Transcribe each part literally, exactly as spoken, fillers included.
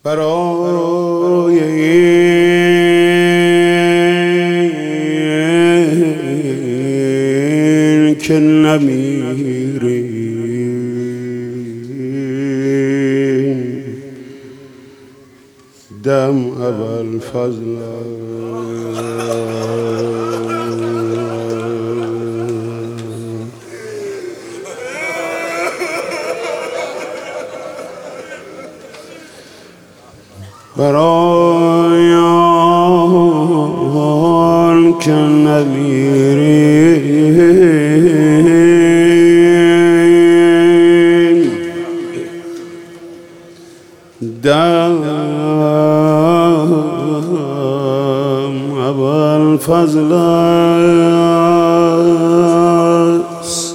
برای این که نمیری دم ابوالفضل برای آن که نمیریم دم ابوالفضل است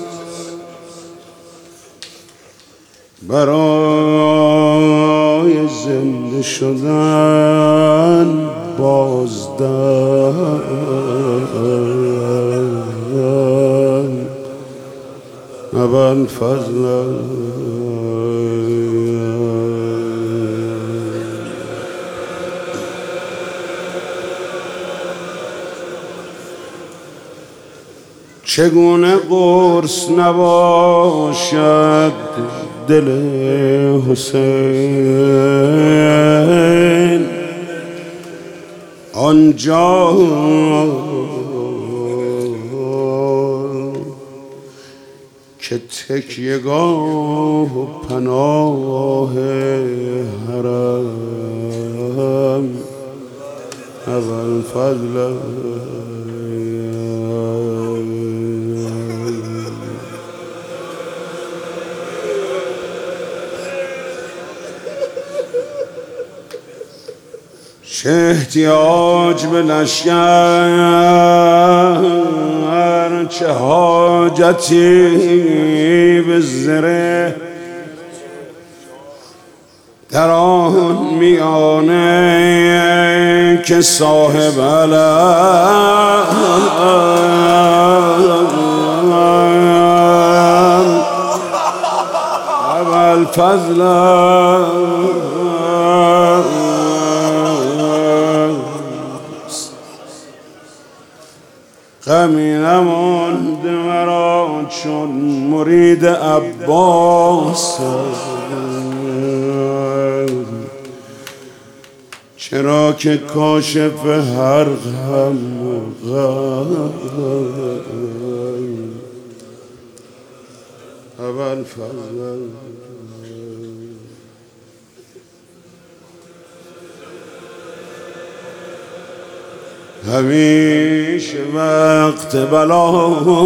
برای زنده شدن بازدم ابوالفضل چگونه قرص نباشد دل حسین آنجا که تکیه‌گاه و پناه حرم ابوالفضل چه احتیاج به لشکر چه حاجتی به زره در آن میانه که صاحب علم ابوالفضل غمی نماند مرا چون مرید عباس چرا که کاشف هر غم و غم ابوالفضل همیشه وقت بلا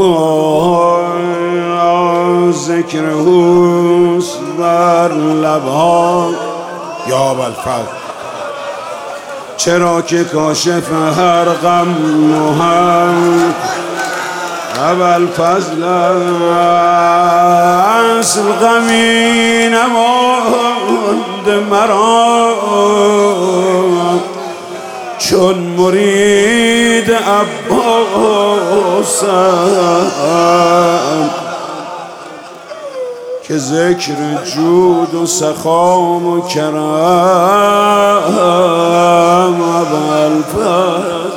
ذکر حسن بر لبها یا ابوالفضل چرا که کاشف هر غم و هم ابوالفضل اصل غمی نماند مرا چون مرید عباسم که ذکر جود و سخام و کرم ابوالفضل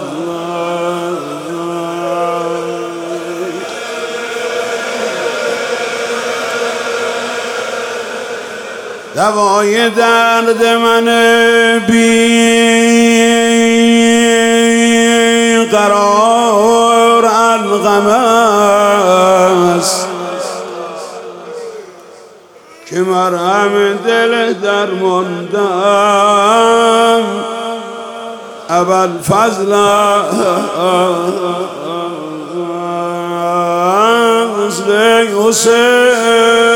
دوای درد من بی قرار الغم است که مرهم دل درماندم ابوالفضل است حسین